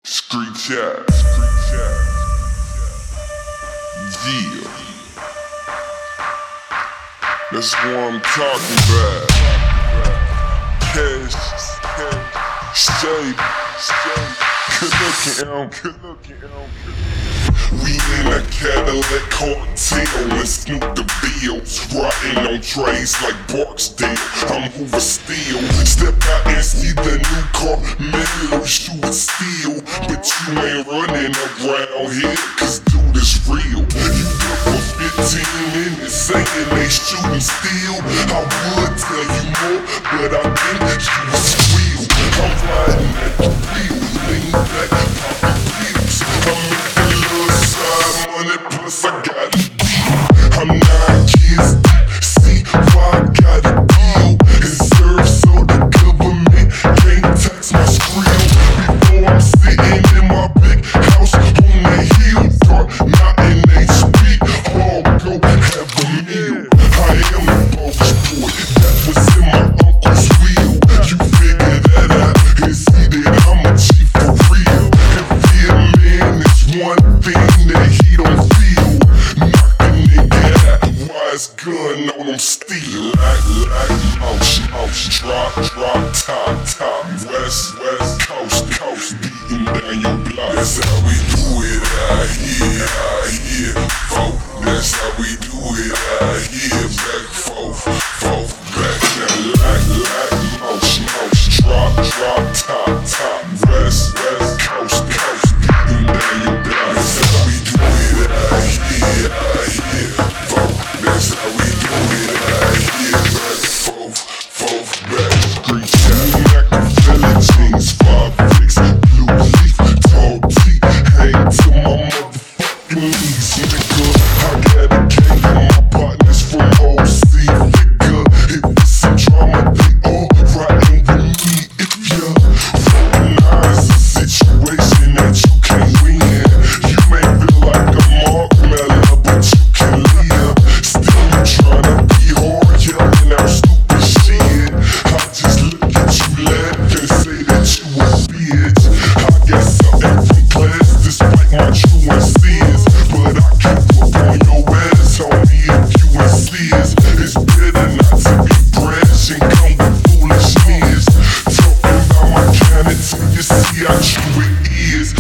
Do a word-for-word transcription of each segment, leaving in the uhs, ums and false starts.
Street chat, street chat. Yeah. That's what I'm talking about. Cash, cash, stay, stay. Good looking, Elm, good looking, Elm. We in a Cadillac cartel and Snoop the Bills, riding on trays like Barksdale. I'm Hoover Steel. Step out and see the new car, Melo shoot steel. But you ain't running around here, cause dude is real. You work for fifteen minutes saying they shooting steel. I would tell you more, but I think you was real. I'm riding at the wheel, lean back, popping pills. I'm making little side money, plus I got it. I'm nine kids deep, see why I got a deal. It serves so the government can't tax my skrill. Before I'm sitting in my big house on the hill, dark, not in H P, all go have a meal. I am the bogus boy, that was in my uncle's wheel. You figure that out and see that I'm a G for real. And fear man is one thing that he don't feel. Knock a nigga out, wise gun on him steel. Like, like, motion, motion, drop, drop, top, top. West, west, coast, coast, beating down your block. That's how we do it out here, out here. Folk, that's how we do it out here. Back, forth, forth, back. Now, like, like, motion, motion, drop, drop, top, top. West, west, coast, coast, beating down your block. That's how we do it out here, out here. Folk, that's how we do it out here. Back, forth, forth, back. Street chat, Machiavelli jeans, five fix, blue leaf, tall T, hang to my motherfucking knees, nigga. I got a gang of my partners from O C, nigga. If it's some drama, they all riding with me. If you're recognize a situation that you can't win, you may feel like a Mark Mellor, but you can live. Still you tryna be hard, yelling out stupid shit. I just look at you, laugh, and say that you a bitch. I got something from class, despite my truancies, but I can whoop on your ass, homie, if you insist. It's better not to be brash and come with foolishness. Talking about my kind until you see how true it is.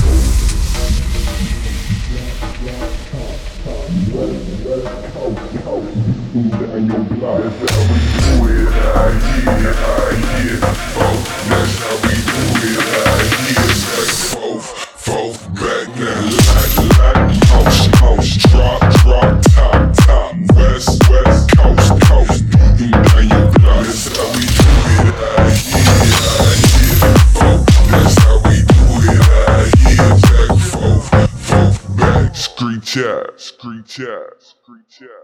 Down your block, that's how we do it out here, out here. Oh, that's how we do it out here. Back, forth, forth, back. Now, like, like, motion, motion, drop, drop, top, top. West, west, coast, coast, beating down your block. That's how we do it out here, out here. Oh, that's how we do it out here. Back, forth, forth, back. Street chat, street chat, street chat.